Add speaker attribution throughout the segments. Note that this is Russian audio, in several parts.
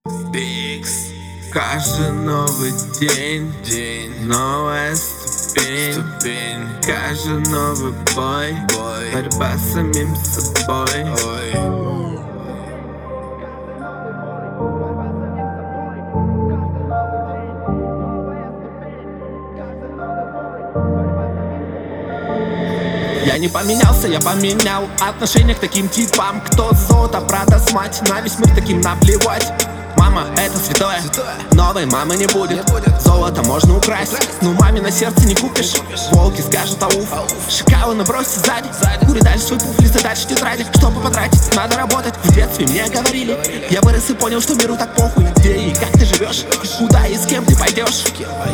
Speaker 1: Biggs. Каждый новый день, новая ступень. Каждый новый бой, борьба с самим собой.
Speaker 2: Я не поменялся, я поменял отношение к таким типам. Кто золото продаст, мать, на весь мир таким наплевать. Мама, это святое, новой мамы не будет. Золото можно украсть, но маме на сердце не купишь. Волки скажут ауф, шакалы набросятся сзади. Кури дальше свой пуфли, задачи тетради. Чтобы потратить, надо работать. В детстве мне говорили, я вырос и понял, что миру так похуй. Где и как ты живешь, куда и с кем ты пойдешь.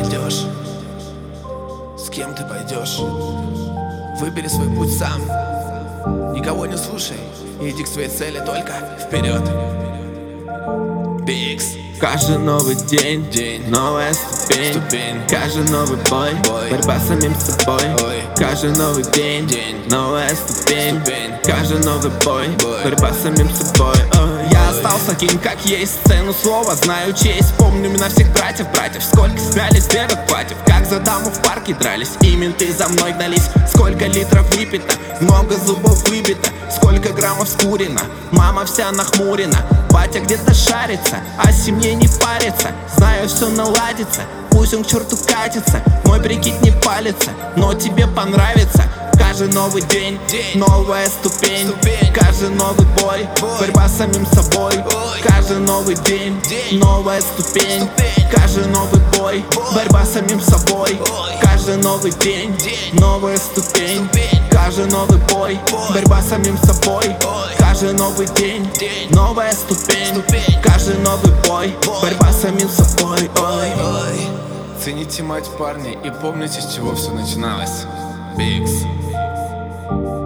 Speaker 1: С кем ты пойдешь? Выбери свой путь сам. Никого не слушай, иди к своей цели только вперед. Biggs. Каждый новый день, новая ступень. Каждый новый бой, борьба с самим собой. Каждый новый день, новая ступень. Каждый новый бой, борьба с самим собой.
Speaker 2: Я остался таким, как есть, цену слова знаю честь. Помню имена всех братьев, сколько смялись бегать платьев. Как за даму в парке дрались, и менты за мной гнались. Сколько литров выпито, много зубов выбито. Сколько граммов скурено, мама вся нахмурена. Батя где-то шарится, о семье не парится. Знаю, все наладится, пусть он к черту катится. Мой прикид не палится, но тебе понравится. Каждый новый день, новая ступень. Каждый новый бой, борьба с самим собой. Каждый новый день, новая ступень. Каждый новый бой, борьба с самим собой. Каждый новый день, новая ступень. Каждый новый бой, борьба с самим собой. Каждый новый день, новая ступень. Каждый новый бой, борьба с самим собой.
Speaker 1: Цените мать, парни, и помните, с чего все начиналось. Biggs.